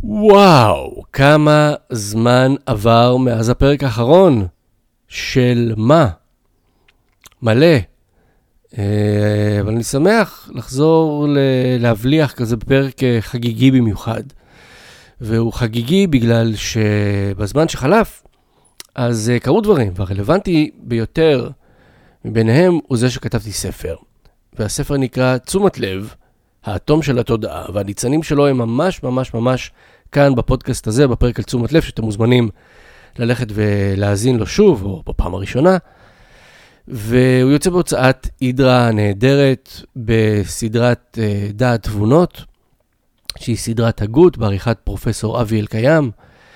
וואו, כמה זמן עבר מאז הפרק האחרון של מה? מלא. אבל אני שמח לחזור להבליח כזה בפרק חגיגי במיוחד. והוא חגיגי בגלל שבזמן שחלף, אז קרו דברים, והרלוונטי ביותר מביניהם הוא זה שכתבתי ספר. והספר נקרא תשומת לב, האטום של התודעה, והניצנים שלו הם ממש כאן בפודקאסט הזה, בפרק על תשומת לב, שאתם מוזמנים ללכת ולהאזין לו שוב, או בפעם הראשונה. והוא יוצא בהוצאת אידרה נהדרת בסדרת דעת תבונות, שהיא סדרת הגות בעריכת פרופסור אבי אלקיים,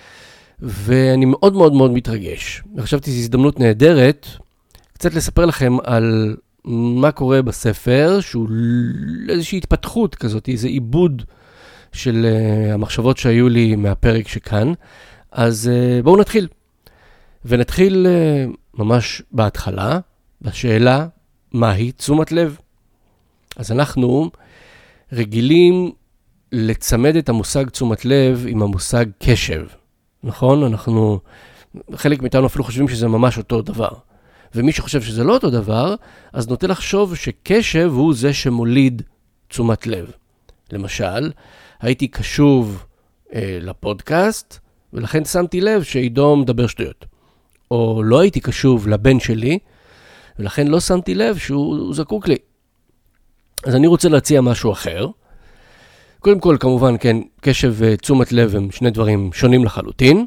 ואני מאוד מתרגש. וחשבתי שזו הזדמנות נהדרת קצת לספר לכם על מה קורה בספר, שהוא איזושהי התפתחות כזאת, איזה עיבוד של המחשבות שהיו לי מהפרק שכאן. אז בואו נתחיל. ונתחיל ממש בהתחלה, בשאלה מהי תשומת לב. אז אנחנו רגילים לצמד את המושג תשומת לב עם המושג קשב. נכון? חלק מאיתנו אפילו חושבים שזה ממש אותו דבר. ומי שחושב שזה לא אותו דבר, אז נוטה לחשוב שקשב הוא זה שמוליד תשומת לב. למשל, הייתי קשוב לפודקאסט, ולכן שמתי לב שעידו מדבר שטויות. או לא הייתי קשוב לבן שלי, ולכן לא שמתי לב שהוא זקוק לי. אז אני רוצה להציע משהו אחר. קודם כל, כמובן, כן, קשב ותשומת לב הם שני דברים שונים לחלוטין,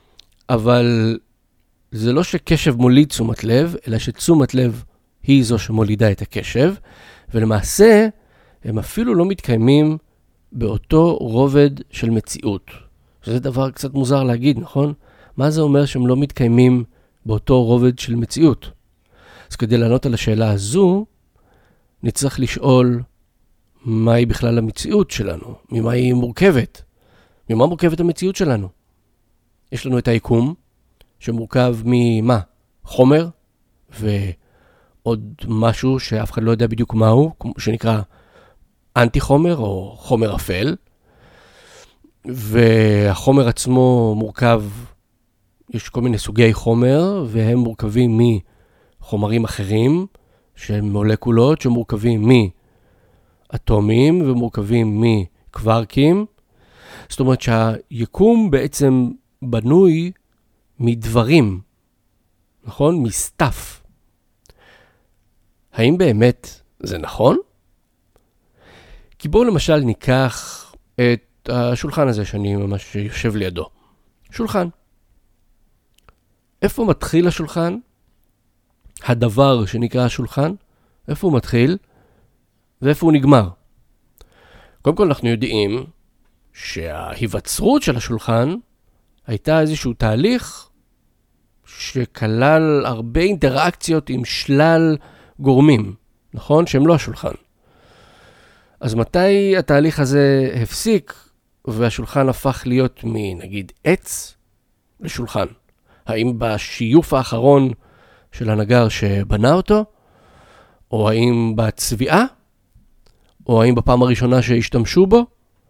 אבל זה לא שקשב מוליד תשומת לב, אלא שתשומת לב היא זו שמולידה את הקשב, ולמעשה הם אפילו לא מתקיימים באותו רובד של מציאות. שזה דבר קצת מוזר להגיד, נכון? מה זה אומר שהם לא מתקיימים באותו רובד של מציאות? אז כדי לענות על השאלה הזו, נצטרך לשאול מהי בכלל המציאות שלנו, ממה היא מורכבת, ממה מורכבת המציאות שלנו. יש לנו את היקום, שמורכב ממה? חומר, ועוד משהו שאף אחד לא יודע בדיוק מהו, שנקרא אנטי חומר או חומר אפל, והחומר עצמו מורכב, יש כל מיני סוגי חומר, והם מורכבים מחומרים אחרים, שהם מולקולות שמורכבים מאטומים ומורכבים מקווארקים. זאת אומרת שהיקום בעצם בנוי מדברים, נכון? מסטף. האם באמת זה נכון? כי בואו למשל ניקח את השולחן הזה שאני ממש יושב לידו. שולחן. איפה מתחיל השולחן? הדבר שנקרא השולחן, איפה הוא מתחיל ואיפה הוא נגמר? קודם כל אנחנו יודעים שההיווצרות של השולחן הייתה איזשהו תהליך שכלל הרבה אינטראקציות עם שלל גורמים, נכון? שהם לא השולחן. אז מתי התהליך הזה הפסיק והשולחן הפך להיות נגיד עץ לשולחן? האם בשיוף האחרון של הנגר שבנה אותו? או האם בצביעה? או האם בפעם הראשונה שהשתמשו בו?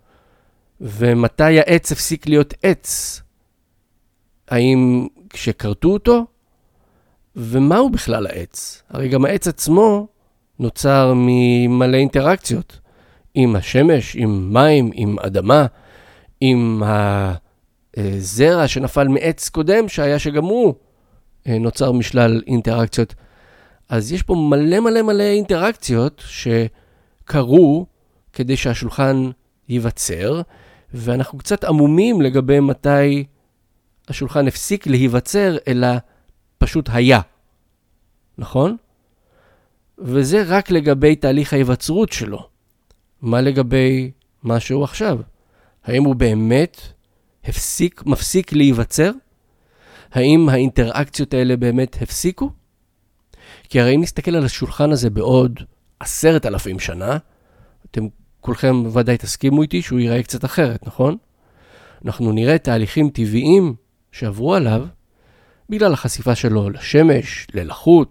ומתי העץ הפסיק להיות עץ? האם כשקרתו אותו? ומהו בכלל העץ? הרי גם העץ עצמו נוצר ממלא אינטראקציות. עם השמש, עם מים, עם אדמה, עם הזרע שנפל מעץ קודם שהיה שגם הוא נוצר משלל אינטראקציות. אז יש פה מלא אינטראקציות שקרו כדי שהשולחן ייווצר, ואנחנו קצת עמומים לגבי מתי השולחן הפסיק להיווצר, אלא פשוט היה. נכון? וזה רק לגבי תהליך ההיווצרות שלו. מה לגבי מה שהוא עכשיו? האם הוא באמת מפסיק להיווצר? האם האינטראקציות האלה באמת הפסיקו? כי הרי אם נסתכל על השולחן הזה בעוד 10,000 שנה, אתם כולכם ודאי תסכימו איתי שהוא ייראה קצת אחרת, נכון? אנחנו נראה תהליכים טבעיים שעברו עליו, בגלל החשיפה שלו לשמש, ללחות,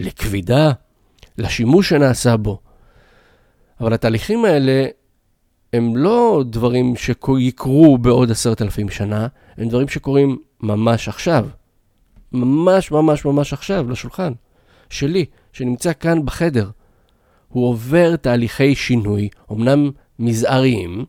לכבידה, לשימוש שנעשה בו. אבל התהליכים האלה הם לא דברים שיקרו בעוד 10,000 שנה, הם דברים שקורים ממש עכשיו. ממש ממש ממש עכשיו, לשולחן שלי, שנמצא כאן בחדר. הוא עובר תהליכי שינוי, אמנם מזעריים,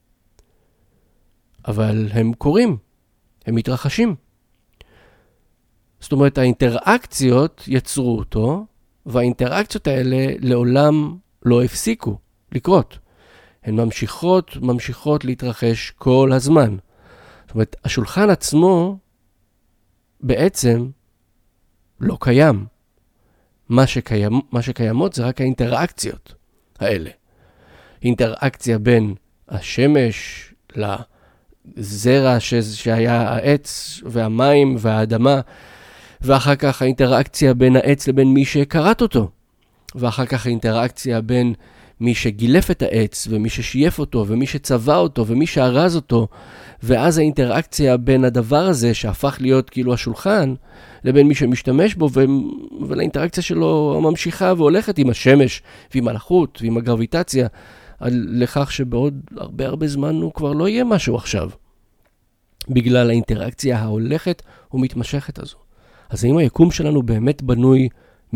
אבל הם קורים, הם מתרחשים. זאת אומרת, האינטראקציות יצרו אותו, והאינטראקציות האלה לעולם לא הפסיקו לקרות. הן ממשיכות להתרחש כל הזמן. זאת אומרת, השולחן עצמו בעצם לא קיים. מה שקיימות זה רק האינטראקציות האלה. אינטראקציה בין השמש לזרע שהיה העץ והמים והאדמה, ואחר כך האינטראקציה בין העץ לבין מי שקראת אותו, ואחר כך האינטראקציה בין מי שגילף את העץ ומי ששייף אותו ומי שצבע אותו ומי שארז אותו, ואז האינטראקציה בין הדבר הזה שהפך להיות כאילו השולחן לבין מי שמשתמש בו, ולאינטראקציה שלו ממשיכה והולכת עם השמש ועם הלחות ועם הגרביטציה, לכך שבעוד הרבה זמן הוא כבר לא יהיה משהו עכשיו, בגלל האינטראקציה ההולכת ומתמשכת הזו. אז האם היקום שלנו באמת בנוי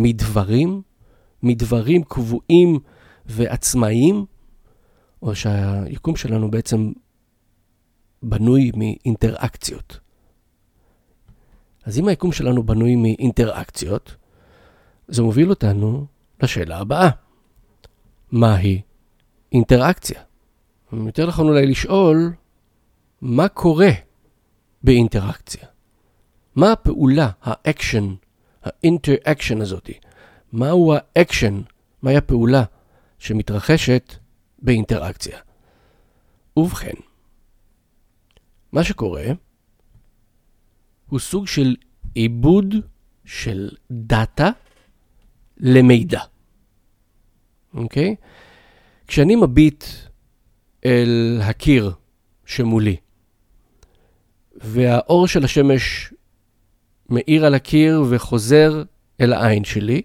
מדברים קבועים ועצמאיים, או שהיקום שלנו בעצם בנוי מאינטראקציות? אז אם היקום שלנו בנוי מאינטראקציות, זה מוביל אותנו לשאלה הבאה. מהי אינטראקציה? יותר נכון אולי לשאול, מה קורה באינטראקציה? מה הפעולה, האקשן, האינטראקשן הזאת? מהו האקשן, מהי הפעולה שמתרחשת באינטראקציה? ובכן, מה שקורה הוא סוג של עיבוד של דאטה למידע. אוקיי? כשאני מביט אל הקיר שמולי, והאור של השמש מאיר על הקיר וחוזר אל העין שלי,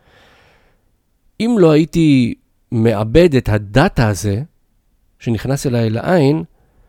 אם לא הייתי מעבד את הדאטה הזה שנכנס אליי לעין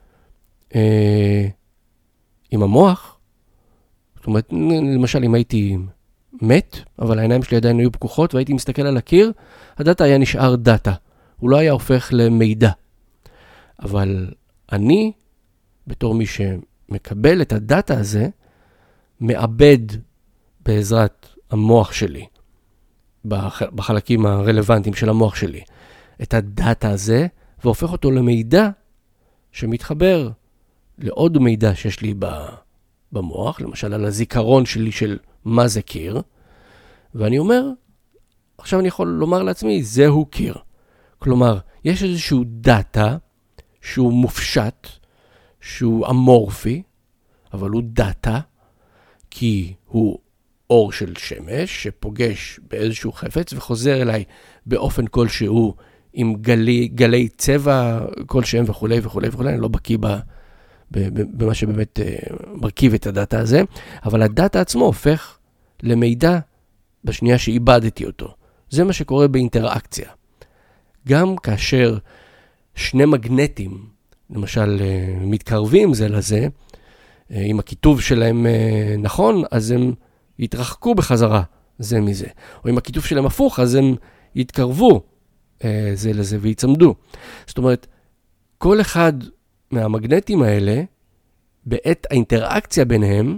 עם המוח, זאת אומרת, למשל אם הייתי מת, אבל העיניים שלי עדיין היו פקוחות והייתי מסתכל על הקיר, הדאטה היה נשאר דאטה, הוא לא היה הופך למידע. אבל אני, בתור מי שמקבל את הדאטה הזה, מעבד בעזרת המוח שלי, בחלקים הרלוונטיים של המוח שלי, את הדאטה הזה, והופך אותו למידע שמתחבר לעוד מידע שיש לי במוח, למשל על הזיכרון שלי של מה זה קיר, ואני אומר, עכשיו אני יכול לומר לעצמי, זהו קיר. כלומר, יש איזשהו דאטה שהוא מופשט, שהוא אמורפי, אבל הוא דאטה, כי הוא אור של שמש שפוגש באיזשהו חפץ וחוזר אליי באופן כלשהו עם גלי צבע כלשהם וכו' וכו' וכו'. אני לא בקיא במה שבאמת מרכיב את הדאטה הזה, אבל הדאטה עצמו הופך למידע בשנייה שאיבדתי אותו. זה מה שקורה באינטראקציה. גם כאשר שני מגנטים, למשל, מתקרבים זה לזה, אם הכיתוב שלהם נכון, אז הם יתרחקו בחזרה זה מזה. או אם הכיתוב שלהם הפוך, אז הם יתקרבו זה לזה ויצמדו. זאת אומרת, כל אחד מהמגנטים האלה, בעת האינטראקציה ביניהם,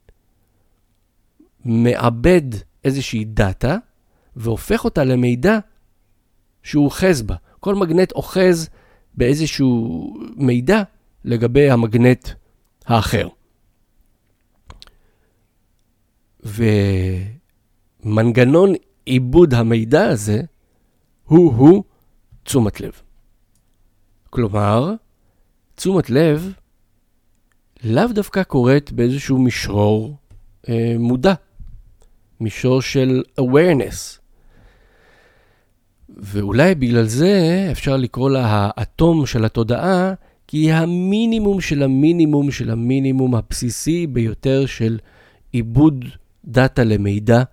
מעבד איזושהי דאטה, והופך אותה למידע שהוא אוחז בה. כל מגנט אוחז באיזשהו מידע לגבי המגנט האחר. ומנגנון עיבוד המידע הזה הוא תשומת לב. כלומר, תשומת לב לאו דווקא קורית באיזשהו משרור מודע. מישור של awareness. ואולי בגלל זה אפשר לקרוא לה האטום של התודעה, כי היא המינימום של המינימום של המינימום הבסיסי ביותר של עיבוד דאטה למידע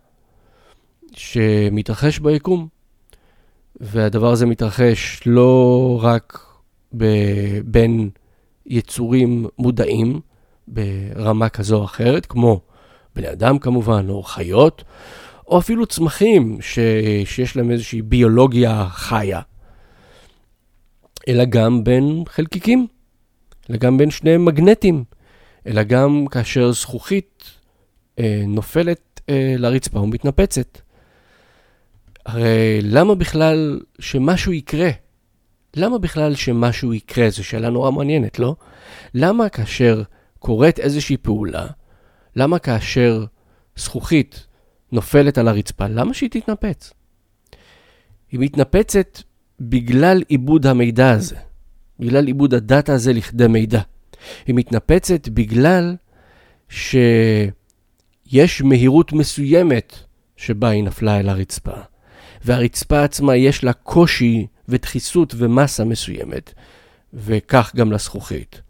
שמתרחש ביקום. והדבר הזה מתרחש לא רק בין יצורים מודעים ברמה כזו או אחרת, כמו בני אדם כמובן, או חיות, או אפילו צמחים שיש להם איזושהי ביולוגיה חיה, אלא גם בין חלקיקים, אלא גם בין שני מגנטים, אלא גם כאשר זכוכית נופלת לרצפה ומתנפצת. הרי למה בכלל שמשהו יקרה? למה בכלל שמשהו יקרה? זו שאלה נורא מעניינת, לא? למה כאשר קורית איזושהי פעולה, למה כאשר זכוכית נופלת על הרצפה, למה שהיא תתנפץ? היא מתנפצת בגלל עיבוד המידע הזה, בגלל עיבוד הדאטה הזה לכדי מידע. היא מתנפצת בגלל שיש מהירות מסוימת שבה היא נפלה אל הרצפה. והרצפה עצמה יש לה קושי ודחיסות ומסה מסוימת, וכך גם לזכוכית.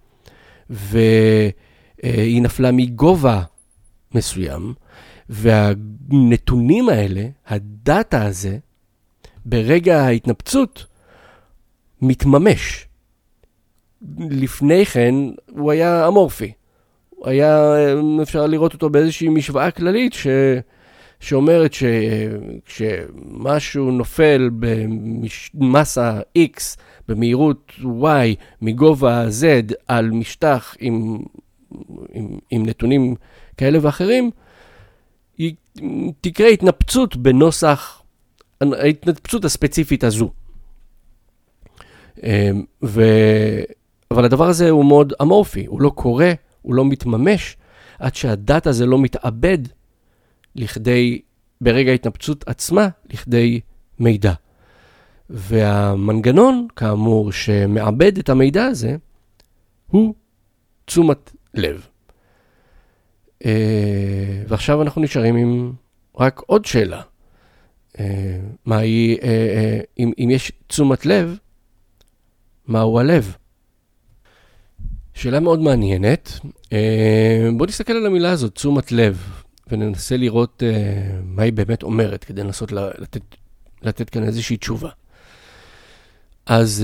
והיא נפלה מגובה מסוים, והנתונים האלה, הדאטה הזה, ברגע ההתנפצות, מתממש. לפני כן הוא היה אמורפי. הוא היה, אפשר לראות אותו באיזושהי משוואה כללית שאומרת שכשמשהו נופל במסה X, במהירות Y, מגובה Z, על משטח עם נתונים כאלה ואחרים, תקרה התנפצות בנוסח, ההתנפצות הספציפית הזו. אבל הדבר הזה הוא מאוד אמורפי, הוא לא קורה, הוא לא מתממש, עד שהדאטה הזה לא מתאבד לכדי, ברגע ההתנפצות עצמה, לכדי מידע. והמנגנון, כאמור, שמעבד את המידע הזה, הוא תשומת לב. ועכשיו אנחנו נשארים עם רק עוד שאלה. אם יש תשומת לב, מהו הלב? שאלה מאוד מעניינת. בואו נסתכל על המילה הזאת, תשומת לב, וננסה לראות מה היא באמת אומרת, כדי לנסות לתת כאן איזושהי תשובה. אז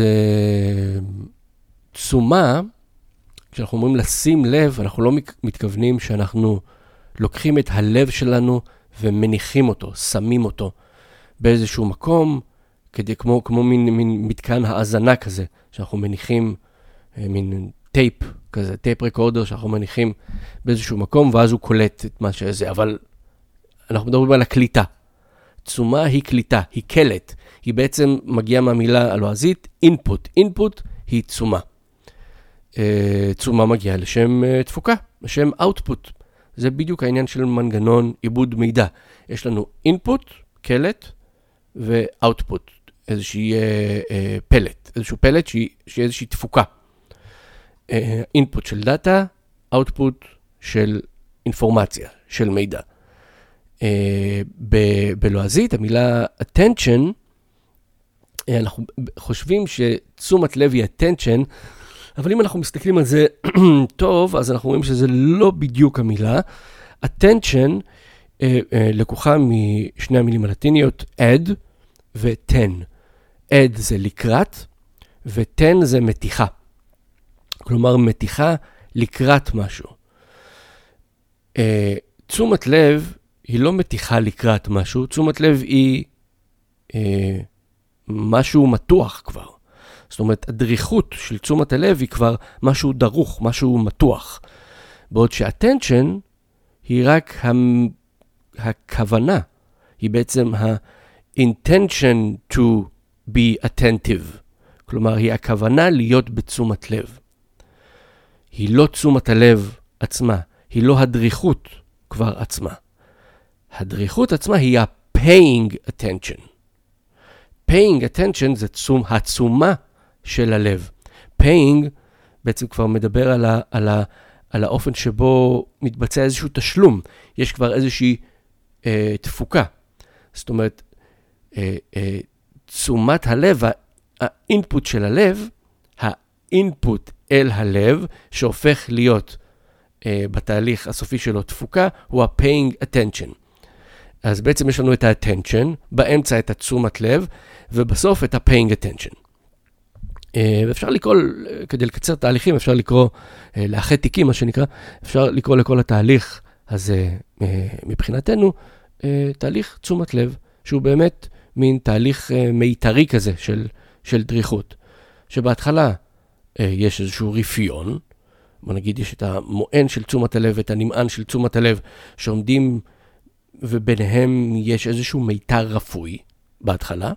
תשומה, כשאנחנו אומרים לשים לב, אנחנו לא מתכוונים שאנחנו לוקחים את הלב שלנו ומניחים אותו, שמים אותו באיזשהו מקום, כמו מין מתקן האזנה כזה, שאנחנו מניחים מין טייפ כזה, טייפ רקורדר שאנחנו מניחים באיזשהו מקום, ואז הוא קולט את מה שזה. אבל אנחנו מדברים על הקליטה. תשומה היא קליטה, היא קלט. היא בעצם מגיעה מהמילה הלועזית, input. input היא תשומה. תשומה מגיעה לשם תפוקה, לשם output. זה בדיוק העניין של מנגנון עיבוד מידע. יש לנו input, קלט, ו-output, איזושהי פלט. איזשהו פלט שהיא איזושהי תפוקה. input של דאטה, output של אינפורמציה, של מידע. בלועזית, המילה attention, אנחנו חושבים שתשומת לב היא attention, אבל אם אנחנו מסתכלים על זה טוב, אז אנחנו רואים שזה לא בדיוק המילה. attention לקוחה משני המילים הלטיניות, add ו-ten. add זה לקראת, ו-ten זה מתיחה. כלומר, מתיחה לקראת משהו. תשומת לב היא לא מתיחה לקראת משהו, תשומת לב היא משהו מתוח כבר. זאת אומרת, הדריכות של תשומת הלב היא כבר משהו דרוך, משהו מתוח. בעוד ש-attention היא רק הכוונה, היא בעצם ה-intention to be attentive. כלומר, היא הכוונה להיות בתשומת לב. היא לא תשומת הלב עצמה, היא לא הדריכות כבר עצמה. הדריכות עצמה היא ה-paying attention. paying attention זה התשומה של הלב. paying בעצם כבר מדבר על האופן שבו מתבצע איזשהו תשלום. יש כבר איזושהי תפוקה. זאת אומרת, תשומת הלב, האינפוט של הלב, האינפוט אל הלב, שהופך להיות בתהליך הסופי שלו תפוקה, הוא ה-paying attention. אז בעצם יש לנו את ה-attention, באמצע את התשומת לב, ובסוף את ה-paying attention. ואפשר לקרוא, כדי לקצר תהליכים, אפשר לקרוא לאחד תיקים, מה שנקרא, אפשר לקרוא לכל התהליך הזה מבחינתנו, תהליך תשומת לב, שהוא באמת מין תהליך מיתרי כזה של דריכות, שבהתחלה יש איזשהו רפיון, בוא נגיד יש את המוען של תשומת הלב ואת הנמען של תשומת הלב שעומדים, וביניהם יש איזשהו מיתר רפוי בהתחלה.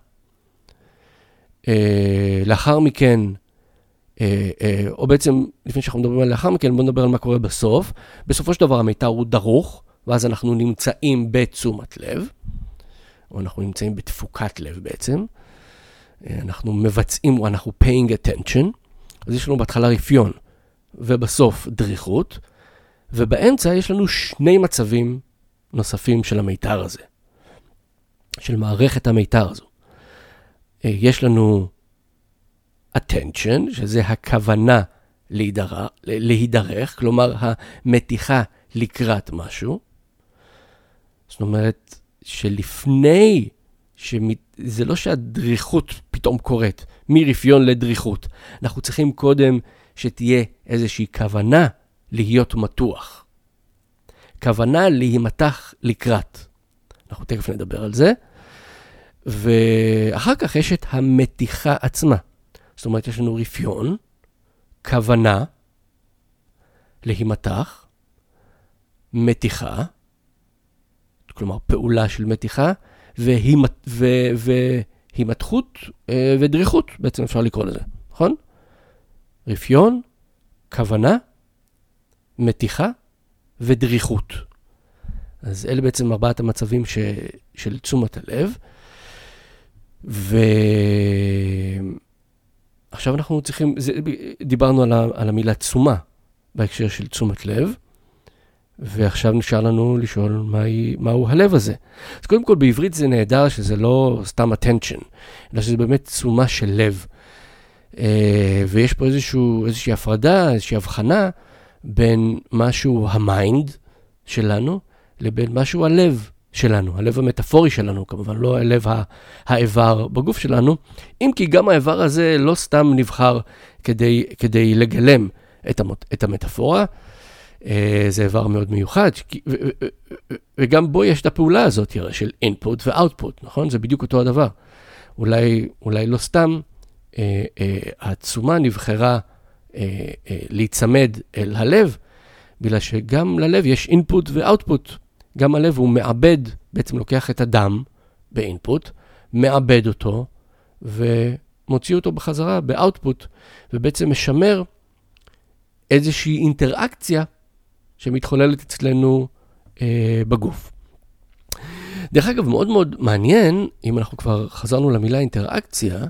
לאחר מכן, או בעצם לפני שאנחנו מדברים על לאחר מכן, בוא נדבר על מה קורה בסוף. בסופו של דבר המיתר הוא דרוך, ואז אנחנו נמצאים בתשומת לב, או אנחנו נמצאים בתפוקת לב בעצם. אנחנו מבצעים, או אנחנו paying attention. אז יש לנו בהתחלה רפיון, ובסוף דריכות, ובאמצע יש לנו שני מצבים נוספים של המיתר הזה, של מערכת המיתר הזו. יש לנו attention, שזה הכוונה להידרך, כלומר המתיחה לקראת משהו. זאת אומרת שלפני, זה לא שהדריכות פתאום קורית, מרפיון לדריכות. אנחנו צריכים קודם שתהיה איזושהי כוונה להיות מתוח. כוונה להימתח לקראת. אנחנו תכף נדבר על זה. ואחר כך יש את המתיחה עצמה. זאת אומרת, יש לנו רפיון, כוונה, להימתח, מתיחה, כלומר פעולה של מתיחה, והימתחות ודריכות, בעצם אפשר לקרוא לזה, נכון? רפיון, כוונה, מתיחה ודריכות. אז אלה בעצם ארבעת המצבים של תשומת הלב. ועכשיו אנחנו צריכים, דיברנו על המילה תשומה בהקשר של תשומת לב, ועכשיו נשאר לנו לשאול מהו הלב הזה. אז קודם כל בעברית זה נהדר שזה לא סתם attention, אלא שזה באמת תשומה של לב. ויש פה איזושהי הפרדה, איזושהי הבחנה בין משהו המיינד שלנו, לבין משהו הלב שלנו, הלב המטאפורי שלנו, כמובן לא הלב האיבר בגוף שלנו, אם כי גם האיבר הזה לא סתם נבחר כדי לגלם את המטאפורה, זה איבר מאוד מיוחד, וגם בו יש את הפעולה הזאת של input ו-output, נכון? זה בדיוק אותו הדבר. אולי לא סתם התשומה נבחרה להיצמד אל הלב, בגלל שגם ללב יש input ו-output. גם הלב הוא מעבד, בעצם לוקח את הדם באינפוט, מעבד אותו ומוציא אותו בחזרה באוטפוט, ובעצם משמר איזושהי אינטראקציה שמתחוללת אצלנו בגוף. דרך אגב, מאוד מאוד מעניין, אם אנחנו כבר חזרנו למילה אינטראקציה,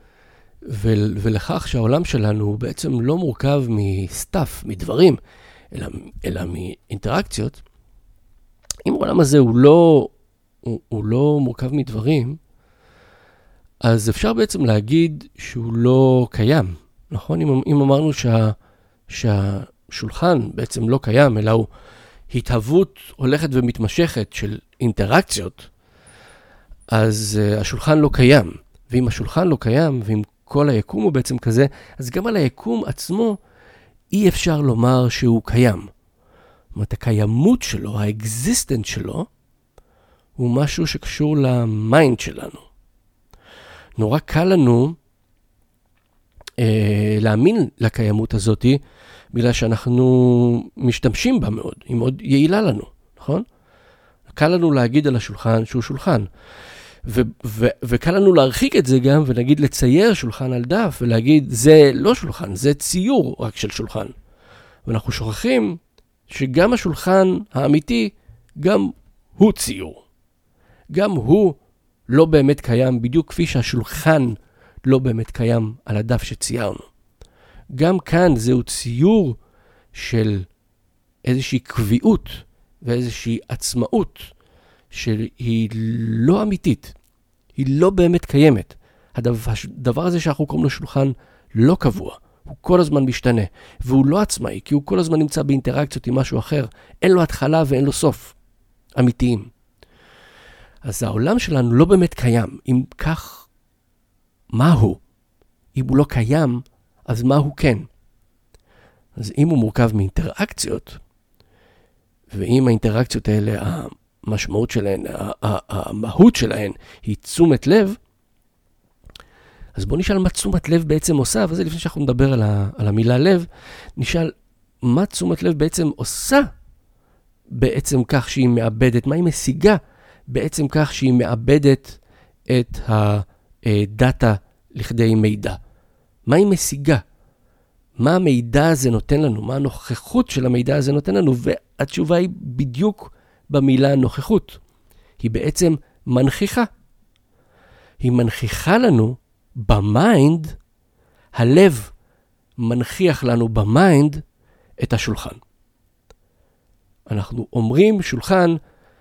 ולכך שהעולם שלנו הוא בעצם לא מורכב מסטף, מדברים, אלא מאינטראקציות. אם העולם הזה הוא לא מורכב מדברים, אז אפשר בעצם להגיד שהוא לא קיים, נכון? אם אמרנו שהשולחן בעצם לא קיים, אלא הוא התהוות הולכת ומתמשכת של אינטראקציות, אז השולחן לא קיים. ואם השולחן לא קיים, ואם כל היקום הוא בעצם כזה, אז גם על היקום עצמו אי אפשר לומר שהוא קיים. זאת אומרת, הקיימות שלו, האקזיסטנט שלו, הוא משהו שקשור למיינד שלנו. נורא קל לנו להאמין לקיימות הזאת, בגלל שאנחנו משתמשים בה מאוד, היא מאוד יעילה לנו, נכון? קל לנו להגיד על השולחן שהוא שולחן, וקל לנו להרחיק את זה גם, ונגיד לצייר שולחן על דף, ולהגיד זה לא שולחן, זה ציור רק של שולחן. ואנחנו שוכחים שגם השולחן האמיתי, גם הוא ציור. גם הוא לא באמת קיים, בדיוק כפי שהשולחן לא באמת קיים על הדף שציירנו. גם כאן זהו ציור של איזושהי קביעות ואיזושהי עצמאות שהיא לא אמיתית, היא לא באמת קיימת. הדבר הזה שאנחנו קוראים לו שולחן לא קבוע, הוא כל הזמן משתנה, והוא לא עצמאי, כי הוא כל הזמן נמצא באינטראקציות עם משהו אחר, אין לו התחלה ואין לו סוף, אמיתיים. אז העולם שלנו לא באמת קיים, אם כך, מה הוא? אם הוא לא קיים, אז מה הוא כן? אז אם הוא מורכב מאינטראקציות, ואם האינטראקציות האלה, המשמעות שלהן, המהות שלהן, היא תשומת לב, אז בואו נשאל מה תשומת לב בעצם עושה, וזה לפני שאנחנו נדבר על המילה לב, נשאל מה תשומת לב בעצם עושה, בעצם כך שהיא מאבדת, מה היא משיגה בעצם כך שהיא מאבדת את הדאטה לכדי מידע. מה היא משיגה? מה המידע הזה נותן לנו? מה הנוכחות של המידע הזה נותן לנו? והתשובה היא בדיוק במילה נוכחות. היא בעצם מנכיחה. היא מנכיחה לנו במיינד, הלב מנכיח לנו במיינד את השולחן. אנחנו שולחן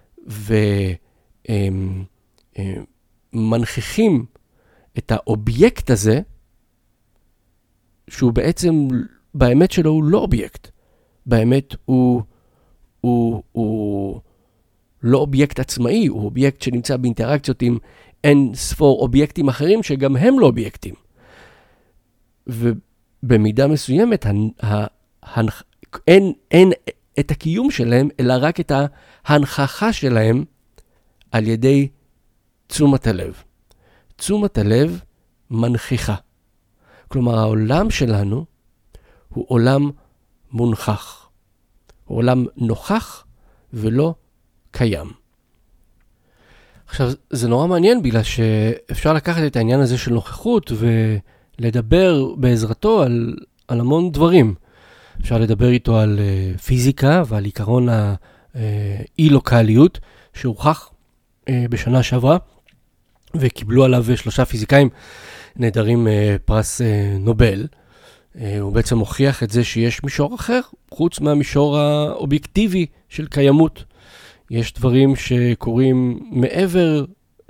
ומנכיחים את האובייקט הזה, שהוא בעצם, באמת שלו הוא לא אובייקט. באמת הוא לא אובייקט עצמאי, הוא אובייקט שנמצא באינטראקציות עם אין ספור אובייקטים אחרים שגם הם לא אובייקטים. ובמידה מסוימת, אין את הקיום שלהם, אלא רק את ההנכחה שלהם על ידי תשומת הלב. תשומת הלב מנכיחה. כלומר, העולם שלנו הוא עולם מונחח. הוא עולם נוכח ולא קיים. עכשיו, זה נורא מעניין בגלל שאפשר לקחת את העניין הזה של נוכחות ולדבר בעזרתו על המון דברים. אפשר לדבר איתו על פיזיקה ועל עיקרון האי-לוקליות שהוכח בשנה שעברה, וקיבלו עליו 3 פיזיקאים נהדרים פרס נובל. הוא בעצם מוכיח את זה שיש מישור אחר, חוץ מהמישור האובייקטיבי של קיימות. יש דברים שקורים מעבר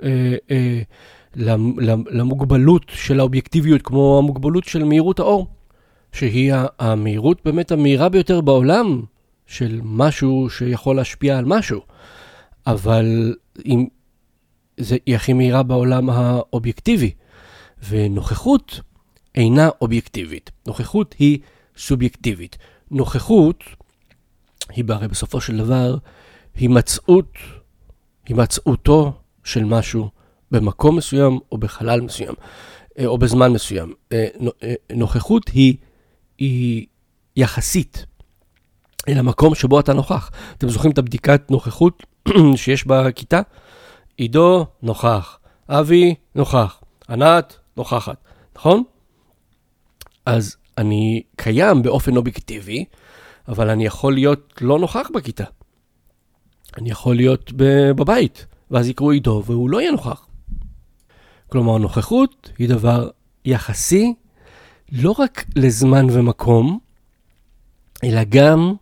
למוגבלות של האובייקטיביות, כמו המוגבלות של מהירות האור, שהיא המהירות באמת המהירה ביותר בעולם של משהו שיכול להשפיע על משהו. אבל היא הכי מהירה בעולם האובייקטיבי. ונוכחות אינה אובייקטיבית. נוכחות היא סובייקטיבית. נוכחות היא הרי בסופו של דבר הימצאותו של משהו במקום מסוים או בחלל מסוים או בזמן מסוים. נוכחות היא יחסית אל המקום שבו אתה נוכח. אתם זוכרים את הבדיקת נוכחות שיש בכיתה? עידו נוכח, אבי נוכח, ענת נוכחת, נכון? אז אני קיים באופן אובייקטיבי, אבל אני יכול להיות לא נוכח בכיתה. אני יכול להיות בבית, ואז יקראו עידו והוא לא יהיה נוכח. כלומר, נוכחות היא דבר יחסי, לא רק לזמן ומקום, אלא גם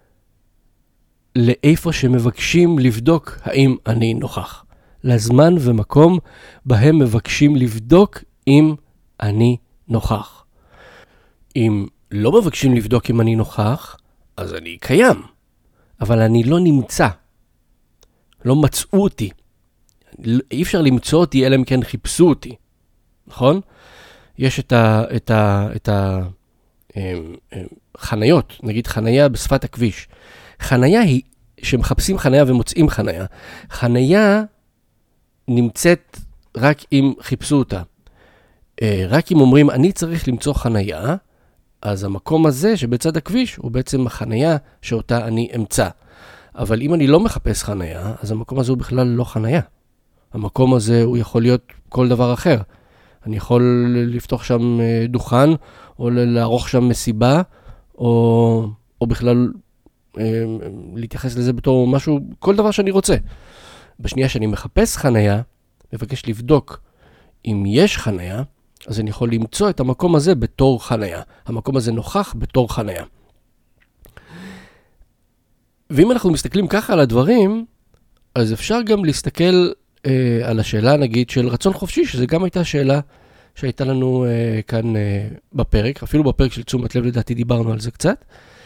לאיפה שמבקשים לבדוק האם אני נוכח. לזמן ומקום בהם מבקשים לבדוק אם אני נוכח. אם לא מבקשים לבדוק אם אני נוכח, אז אני קיים. אבל אני לא נמצא. לא מצאו אותי. אי אפשר למצוא אותי אלא אם כן חיפשו אותי. נכון? יש את החניות, נגיד חניה בשפת הכביש. חניה היא שמחפשים חניה ומוצאים חניה. חניה נמצאת רק אם חיפשו אותה. רק אם אומרים, אני צריך למצוא חניה, אז המקום הזה שבצד הכביש הוא בעצם החניה שאותה אני אמצא. אבל אם אני לא מחפש חניה, אז המקום הזה הוא בכלל לא חניה. המקום הזה הוא יכול להיות כל דבר אחר. אני יכול לפתוח שם דוכן, או לערוך שם מסיבה, או בכלל להתייחס לזה בתור משהו, כל דבר שאני רוצה. בשנייה שאני מחפש חניה, מבקש לבדוק אם יש חניה, אז אני יכול למצוא את המקום הזה בתור חניה. המקום הזה נוכח בתור חניה. ואם אנחנו מסתכלים ככה על הדברים, אז אפשר גם להסתכל על השאלה, נגיד, של רצון חופשי, שזה גם הייתה שאלה שהייתה לנו כאן בפרק, אפילו בפרק של תשומת לב, לדעתי דיברנו על זה קצת.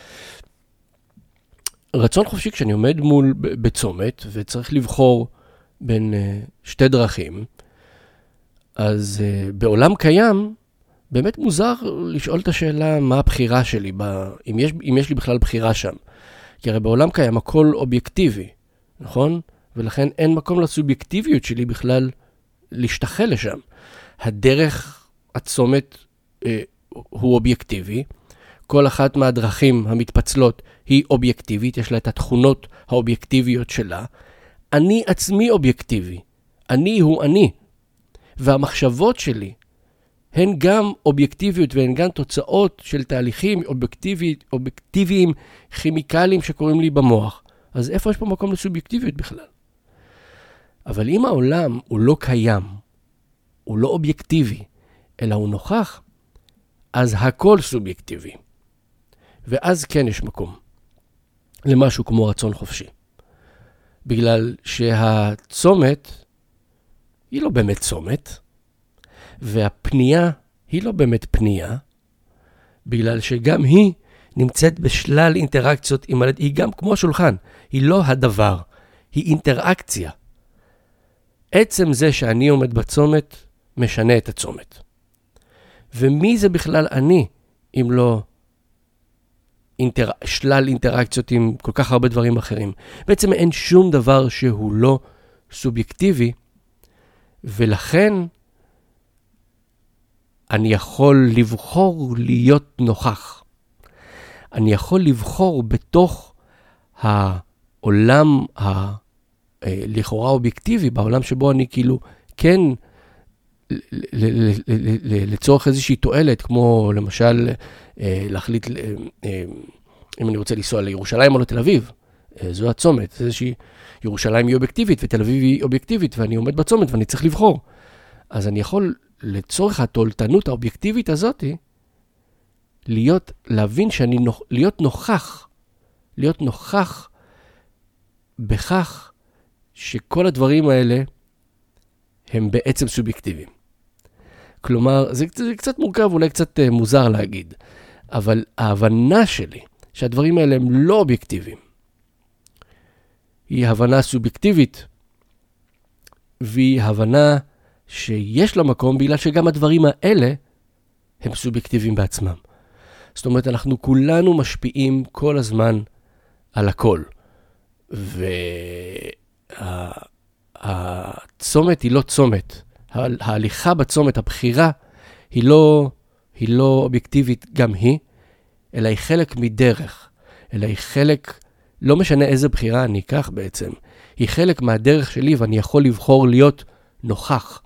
רצון חופשי, כשאני עומד מול בצומת, וצריך לבחור בין 2 דרכים, אז בעולם קיים, באמת מוזר לשאול את השאלה מה הבחירה שלי, אם יש לי בכלל בחירה שם. כי הרי בעולם קיים הכל אובייקטיבי, נכון? ולכן אין מקום לסובייקטיביות שלי בכלל להשתחל לשם. הדרך הצומת הוא אובייקטיבי, כל אחת מהדרכים המתפצלות היא אובייקטיבית, יש לה את התכונות האובייקטיביות שלה. אני עצמי אובייקטיבי, אני הוא אני, והמחשבות שלי הן גם אובייקטיביות והן גם תוצאות של תהליכים אובייקטיביים כימיקליים שקורים לי במוח. אז איפה יש פה מקום לסובייקטיביות בכלל? אבל אם העולם הוא לא קיים, הוא לא אובייקטיבי, אלא הוא נוכח, אז הכל סובייקטיבי. ואז כן יש מקום למשהו כמו רצון חופשי. בגלל שהצומת היא לא באמת צומת, והפנייה היא לא באמת פנייה, בגלל שגם היא נמצאת בשלל אינטראקציות, היא גם כמו השולחן, היא לא הדבר, היא אינטראקציה. עצם זה שאני עומד בצומת, משנה את הצומת. ומי זה בכלל אני, אם לא שלל אינטראקציות עם כל כך הרבה דברים אחרים? בעצם אין שום דבר שהוא לא סובייקטיבי, ולכן אני יכול לבחור להיות נוכח. אני יכול לבחור בתוך העולם לכאורה אובייקטיבי, בעולם שבו אני כאילו כן לצורך איזושהי תועלת, כמו למשל להחליט אם אני רוצה לנסוע לירושלים או לתל אביב. זו הצומת, איזושהי ירושלים היא אובייקטיבית ותל אביב היא אובייקטיבית, ואני עומד בצומת ואני צריך לבחור. אז אני יכול לצורך התועלתנות האובייקטיבית הזאת, להבין להיות נוכח בכך שכל הדברים האלה הם בעצם סובייקטיביים. כלומר, זה קצת מורכב, אולי קצת מוזר להגיד, אבל ההבנה שלי שהדברים האלה הם לא אובייקטיביים, היא הבנה סובייקטיבית, והיא הבנה שיש לה מקום בגלל שגם הדברים האלה הם סובייקטיביים בעצמם. זאת אומרת, אנחנו כולנו משפיעים כל הזמן על הכל. והצומת היא לא צומת. ההליכה בצומת, הבחירה, היא לא אובייקטיבית גם היא, אלא היא חלק מדרך. אלא היא חלק, לא משנה איזה בחירה אני אקח בעצם, היא חלק מהדרך שלי ואני יכול לבחור להיות נוכח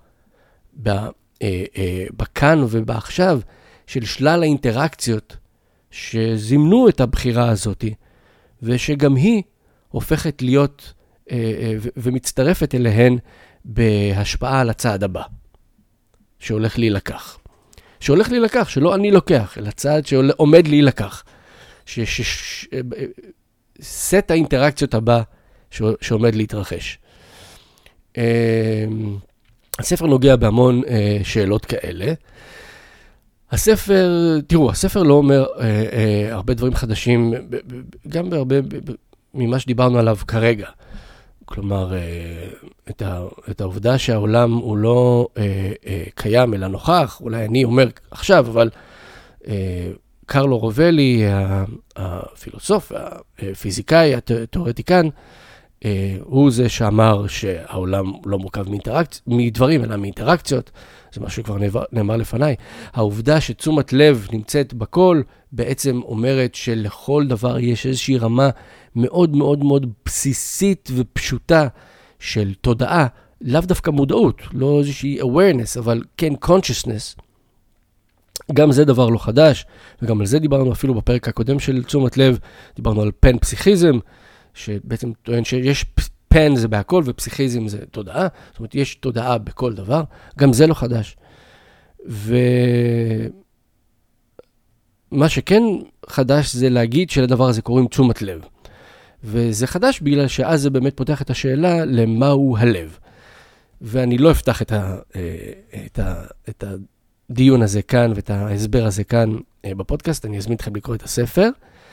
בכאן ובעכשיו של שלל האינטראקציות שזימנו את הבחירה הזאת, ושגם היא הופכת להיות ומצטרפת אליהן בהשפעה על הצעד הבא, שהולך להילקח. שלא אני לוקח, אלא צעד שעומד להילקח. סט האינטראקציות הבא שעומד להתרחש. הספר נוגע בהמון שאלות כאלה. הספר לא אומר הרבה דברים חדשים, גם בהרבה ממה שדיברנו עליו כרגע. כלומר, את העובדה שהעולם הוא לא קיים אלא נוכח, אולי אני אומר עכשיו, אבל קרלו רובלי, הפילוסוף, הפיזיקאי, התיאורטיקן, הוא זה שאמר שהעולם לא מורכב מדברים, אלא מאינטראקציות. זה משהו שכבר נאמר לפניי. העובדה שתשומת לב נמצאת בכל, בעצם אומרת שלכל דבר יש איזושהי רמה מאוד מאוד מאוד בסיסית ופשוטה של תודעה, לאו דווקא מודעות, לא איזושהי awareness, אבל כן consciousness. גם זה דבר לא חדש, וגם על זה דיברנו אפילו בפרק הקודם של תשומת לב, דיברנו על פן פסיכיזם, שבעצם טוען שיש פן זה בהכל ופסיכיזם זה תודעה, זאת אומרת יש תודעה בכל דבר, גם זה לא חדש. ומה שכן חדש זה להגיד שלדבר הזה קוראים תשומת לב. וזה חדש בגלל שאז זה באמת פותח את השאלה למהו הלב. ואני לא אפתח את הדיון הזה כאן ואת ההסבר הזה כאן בפודקאסט, אני אזמין אתכם לקרוא את הספר.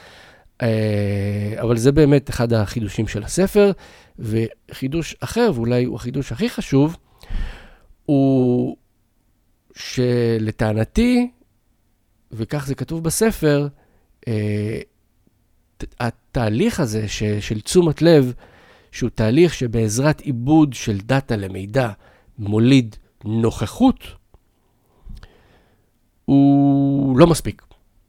אבל זה באמת אחד החידושים של הספר, וחידוש אחר, ואולי הוא החידוש הכי חשוב, הוא שלטענתי וכך זה כתוב בספר, התהליך הזה של תשומת לב, שהוא תהליך שבעזרת עיבוד של דאטה למידע מוליד נוכחות, הוא לא מספיק.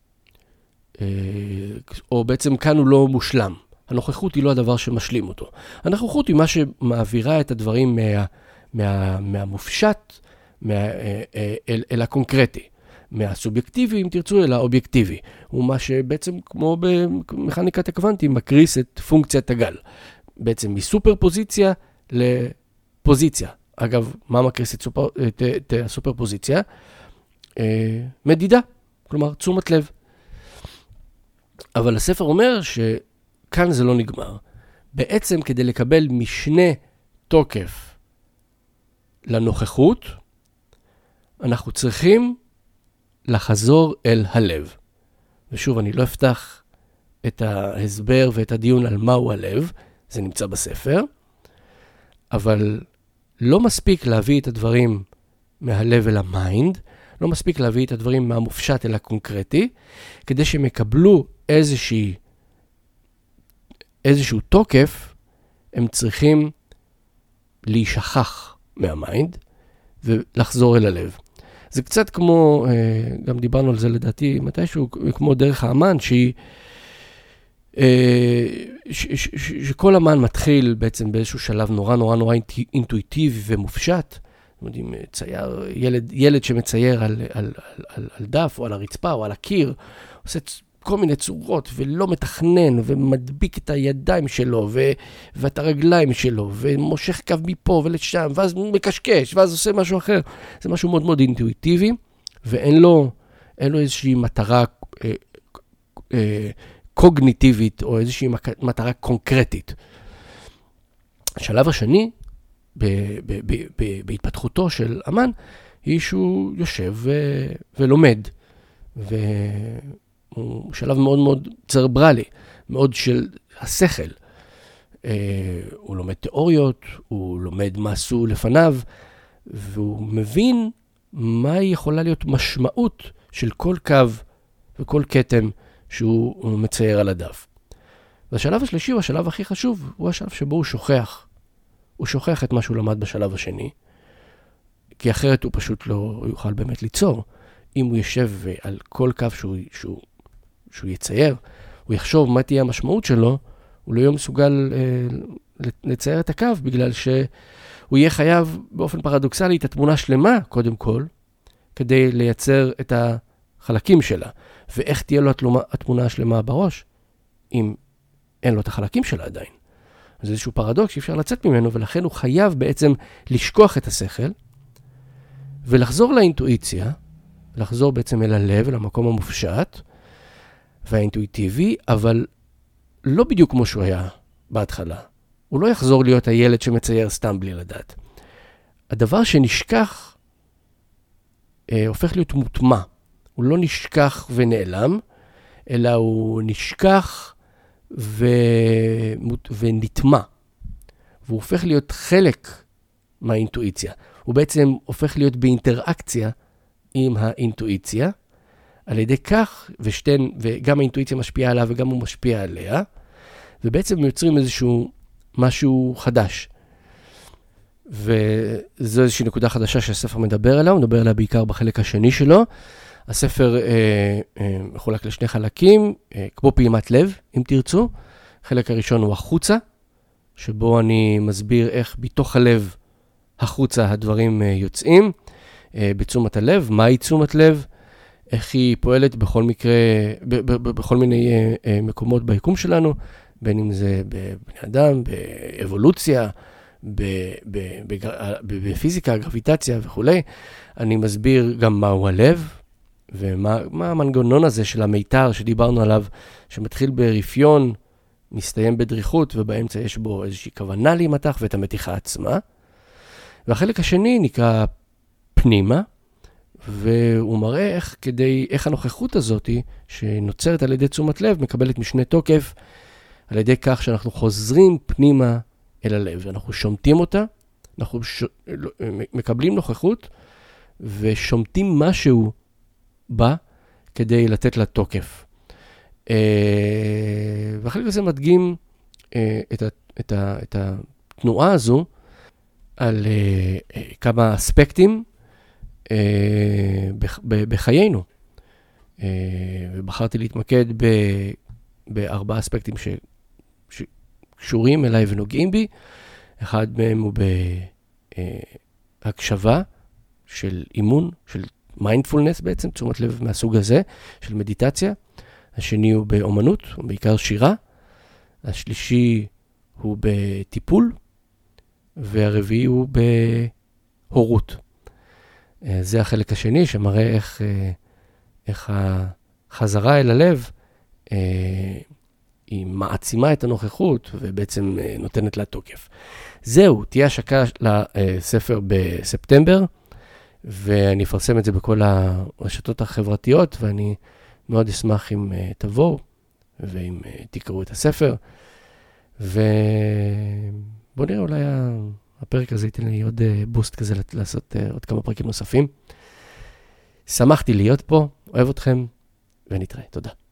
או בעצם כאן הוא לא מושלם. הנוכחות היא לא הדבר שמשלים אותו. הנוכחות היא מה שמעבירה את הדברים מהמופשט אל הקונקרטי. מהסובייקטיבי, אם תרצו, אל האובייקטיבי. הוא מה שבעצם, כמו במכניקת הקוונטים, מקריס את פונקציית הגל. בעצם מסופר פוזיציה לפוזיציה. אגב, מה מקריס את הסופר פוזיציה? מדידה, כלומר, תשומת לב. אבל הספר אומר שכאן זה לא נגמר. בעצם כדי לקבל משנה תוקף לנוכחות, אנחנו צריכים לחזור אל הלב. ושוב, אני לא אפתח את ההסבר ואת הדיון על מהו הלב, זה נמצא בספר, אבל לא מספיק להביא את הדברים מהלב אל המיינד, לא מספיק להביא את הדברים מהמופשט אל הקונקרטי, כדי שהם יקבלו איזשהו תוקף, הם צריכים להישכח מהמיינד ולחזור אל הלב. זה קצת כמו, גם דיברנו על זה לדעתי מתישהו, כמו דרך האמן, שכל אמן מתחיל בעצם באיזשהו שלב נורא אינטואיטיבי ומופשט. אתם יודעים, ילד שמצייר על דף או על הרצפה או על הקיר, עושה כל מיני צורות ולא מתכנן ומדביק את הידיים שלו ואת הרגליים שלו ומושך קו מפה ולשם ואז מקשקש ואז עושה משהו אחר. זה משהו מאוד מאוד אינטואיטיבי ואין לו איזושהי מטרה קוגניטיבית או איזושהי מטרה קונקרטית. השלב השני בהתפתחותו של אמן היא שהוא יושב ולומד הוא שלב מאוד מאוד צרברלי, מאוד של השכל. הוא לומד תיאוריות, הוא לומד מה עשו לפניו, והוא מבין מה יכולה להיות משמעות של כל קו וכל כתם שהוא מצייר על הדף. והשלב השלישי הוא השלב הכי חשוב, הוא השלב שבו הוא שוכח. הוא שוכח את מה שהוא למד בשלב השני, כי אחרת הוא פשוט לא יוכל באמת ליצור. אם הוא יושב על כל קו שהוא יצייר, הוא יחשוב מה תהיה המשמעות שלו, הוא לא יהיה מסוגל לצייר את הקו, בגלל שהוא יהיה חייב באופן פרדוקסלי את התמונה שלמה, קודם כל, כדי לייצר את החלקים שלה. ואיך תהיה לו התמונה השלמה בראש, אם אין לו את החלקים שלה עדיין. זה איזשהו פרדוקס שאי אפשר לצאת ממנו, ולכן הוא חייב בעצם לשכוח את השכל, ולחזור לאינטואיציה, לחזור בעצם אל הלב, אל המקום המופשט, והאינטואיטיבי, אבל לא בדיוק כמו שהוא היה בהתחלה. הוא לא יחזור להיות הילד שמצייר סתם בלי לדעת. הדבר שנשכח הופך להיות מוטמע. הוא לא נשכח ונעלם, אלא הוא נשכח ונטמע. והוא הופך להיות חלק מהאינטואיציה. הוא בעצם הופך להיות באינטראקציה עם האינטואיציה, על ידי כך, וגם האינטואיציה משפיעה עליו וגם הוא משפיע עליה, ובעצם יוצרים איזשהו משהו חדש. וזו איזושהי נקודה חדשה שהספר מדבר עליה, הוא מדבר עליה בעיקר בחלק השני שלו. הספר מחולק לשני חלקים, כמו פעימת לב, אם תרצו. החלק הראשון הוא החוצה, שבו אני מסביר איך בתוך הלב, החוצה הדברים יוצאים, בתשומת הלב, מהי תשומת לב, איך היא פועלת בכל מקרה, בכל מיני מקומות ביקום שלנו, בין אם זה בבני אדם, באבולוציה, בפיזיקה, גרביטציה וכו'. אני מסביר גם מהו הלב, ומה המנגנון הזה של המיתר שדיברנו עליו, שמתחיל ברפיון, מסתיים בדריכות, ובאמצע יש בו איזושהי כוונה להימתח ואת המתיחה עצמה. והחלק השני נקרא פנימה, והוא מראה איך הנוכחות הזאת, שנוצרת על ידי תשומת לב, מקבלת משנה תוקף, על ידי כך שאנחנו חוזרים פנימה אל הלב. אנחנו שומטים אותה, אנחנו מקבלים נוכחות, ושומטים משהו בה, כדי לתת לה תוקף. והחלק הזה מדגים את התנועה הזו על כמה אספקטים בחיינו. ובחרתי להתמקד בארבעה אספקטים שקשורים אליי ונוגעים בי. אחד מהם הוא בהקשבה של אימון, של מיינדפולנס בעצם, תשומת לב מהסוג הזה, של מדיטציה. השני הוא באומנות, בעיקר שירה. השלישי הוא בטיפול, והרביעי הוא בהורות. זה החלק השני שמראה איך החזרה אל הלב היא מעצימה את הנוכחות ובעצם נותנת לה תוקף. זהו, תהיה השקה לספר בספטמבר, ואני אפרסם את זה בכל הרשתות החברתיות, ואני מאוד אשמח אם תבואו ואם תקראו את הספר. ובוא נראה, אולי הפרק הזה ייתן לי עוד בוסט כזה לעשות עוד כמה פרקים נוספים. שמחתי להיות פה, אוהב אתכם, ונתראה. תודה.